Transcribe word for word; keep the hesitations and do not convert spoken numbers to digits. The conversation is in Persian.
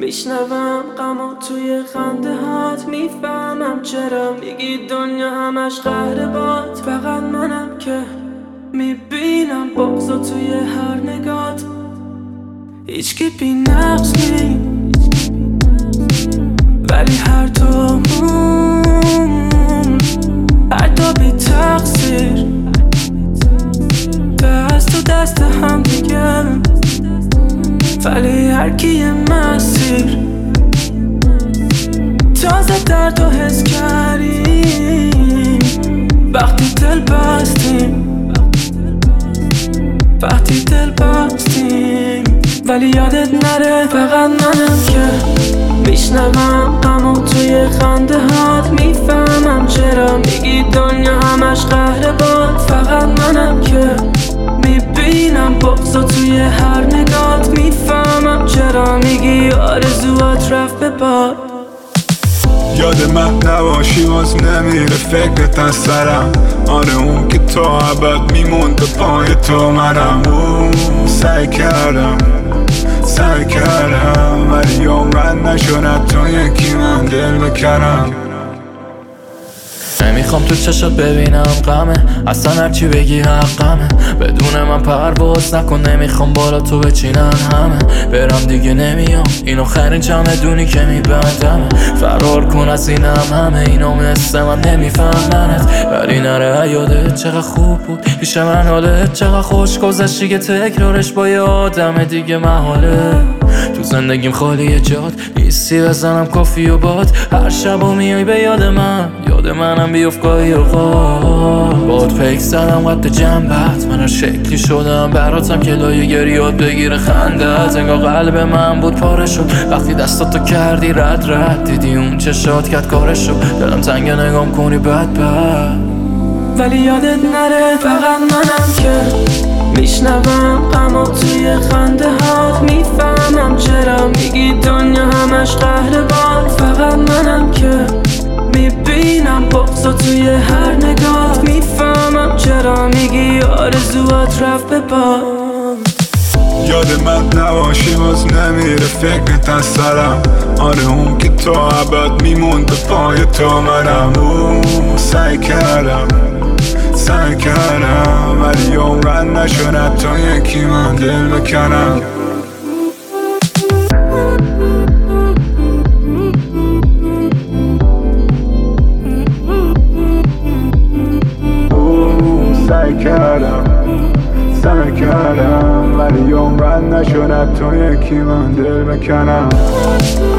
میشنوم غمو توی خنده هات، میفهمم چرا میگی دنیا همش قهر باد. فقط منم که میبینم بغضو توی هر نگات. هیچکی بی نقص نی، ولی هر دومون هر دو بی تقصیر، دست تو دست هم دیگه، ولی هر کی یه مسیر. تازه درد و حس کردیم وقتی دل بستیم، وقتی دل بستیم. ولی یادت نره فقط منم که میشنوم غمو توی خنده هات، میفهمم چرا میگی دنیا همش قهر باد. فقط منم که میبینم بغضو توی هر نگات، میفهمم چرا میگی آرزوات رفت به باد. یاد من نباشی باز نمیره فکرت از سرم. آره اون که تا ابد میموند پای تو منم. سعی کردم سعی کردم ولی عمرن نشد تو یکی من دل بکنم. نمیخوام تو چشات ببینم غمه، اصلا هرچی بگی حقمه. بدون من پرواز نکن، نمیخوام بالا تو بچینن همه. برم دیگه نمیام، اینو خرین چمدونی که میبندمه. فرار کن از اینم همه، اینو مثل من نمیفهمنت. ولی نره یادت چقدر خوب بود پیش من، حالت چقدر خوش گذشتی که تکرارش با یه آدم دیگه محاله. تو زندگیم خالی جات نیستی، بزنم کافی و باد. هر شب و میای به یاد من، یاد منم بیفت گاهی اوقات. باد پیک زدم قد جنبت، من هر شکلی شدم براتم که لایه گریات بگیره خندت. انگار قلب من بود پاره شد وقتی دستاتو کردی رد رد. دیدی اون چشات کرد کارش شد، دلم تنگه نگام کنی بد بد. ولی یادت نره فقط منم که میشنوم غمو توی خنده هات، میفهمم چرا میگی دنیا همش قهر باد. فقط منم که میبینم بغضو توی هر نگات، میفهمم چرا میگی آرزوات رفت به باد. یاد من نباشی باز نمیره فکرت از سرم. آره اون که تا ابد میموند پای تو منم. سعی کردم سعی کردم ولی عمرن نشد تا یکی من دل بکنم. سعی کردم سعی کردم ولی عمرن نشد تا یکی من دل بکنم.